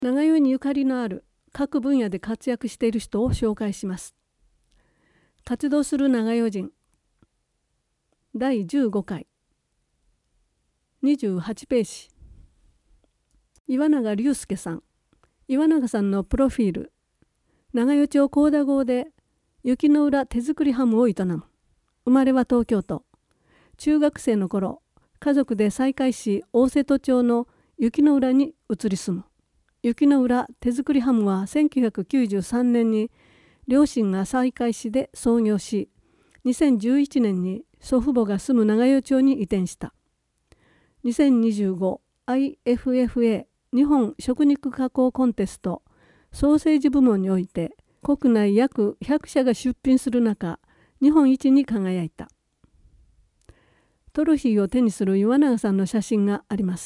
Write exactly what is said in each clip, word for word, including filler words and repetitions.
長与にゆかりのある各分野で活躍している人を紹介します。活動する長与人だいじゅうごかいにじゅうはちページ。岩永隆介さん。岩永さんのプロフィール。長与町幸田郷で雪の浦手作りハムを営む。生まれは東京都。中学生の頃、家族で西海市大瀬戸町の雪の浦に移り住む。雪の浦手作りハムはせんきゅうひゃくきゅうじゅうさんねんに両親が西海市で創業し、にせんじゅういちねんに祖父母が住む長与町に移転した。にせんにじゅうご アイエフエフエー 日本食肉加工コンテストソーセージ部門において国内約ひゃくしゃが出品する中、日本一に輝いた。トロフィーを手にする岩永さんの写真があります。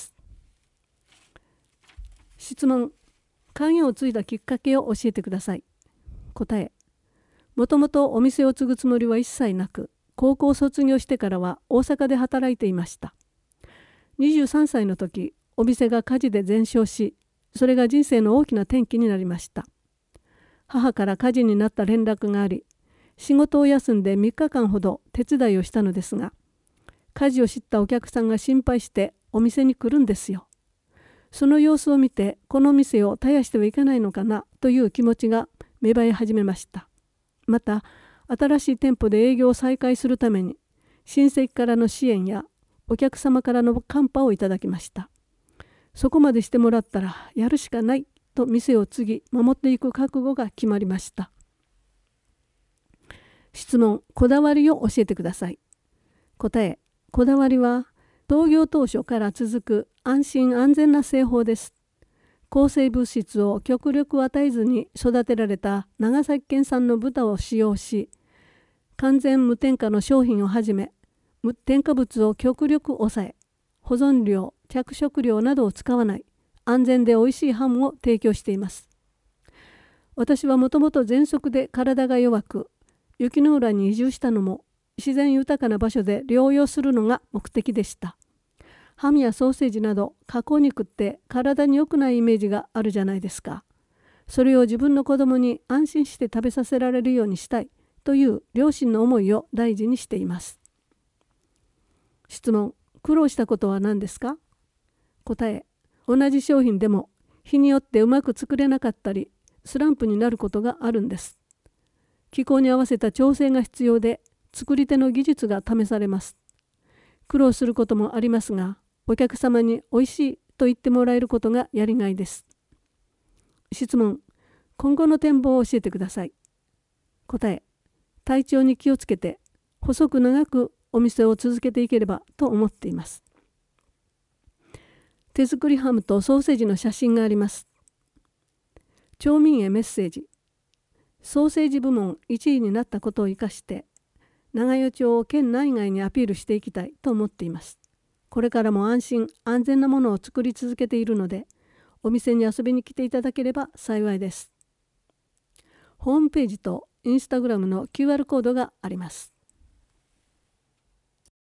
質問。家業を継いだきっかけを教えてください。答え。もともとお店を継ぐつもりは一切なく、高校卒業してからは大阪で働いていました。にじゅうさんさいの時、お店が火事で全焼し、それが人生の大きな転機になりました。母から火事になった連絡があり、仕事を休んでみっかかんほど手伝いをしたのですが、火事を知ったお客さんが心配してお店に来るんですよ。その様子を見て、この店を絶やしてはいけないのかなという気持ちが芽生え始めました。また、新しい店舗で営業を再開するために、親戚からの支援やお客様からのカンパをいただきました。そこまでしてもらったらやるしかないと店を継ぎ、守っていく覚悟が決まりました。質問。こだわりを教えてください。答え。こだわりは、創業当初から続く安心安全な製法です。抗生物質を極力与えずに育てられた長崎県産の豚を使用し、完全無添加の商品をはじめ、無添加物を極力抑え、保存料、着色料などを使わない安全でおいしいハムを提供しています。私はもともと喘息で体が弱く、雪の浦に移住したのも自然豊かな場所で療養するのが目的でした。ハムやソーセージなど加工肉って体に良くないイメージがあるじゃないですか。それを自分の子供に安心して食べさせられるようにしたいという両親の思いを大事にしています。質問。苦労したことは何ですか？答え。同じ商品でも日によってうまく作れなかったり、スランプになることがあるんです。気候に合わせた調整が必要で、作り手の技術が試されます。苦労することもありますが、お客様においしいと言ってもらえることがやりがいです。質問。今後の展望を教えてください。答え。体調に気をつけて、細く長くお店を続けていければと思っています。手作りハムとソーセージの写真があります。町民へメッセージ。ソーセージ部門いちいになったことを生かして、長与町を県内外にアピールしていきたいと思っています。これからも安心安全なものを作り続けているので、お店に遊びに来ていただければ幸いです。ホームページとインスタグラムの キューアール コードがあります。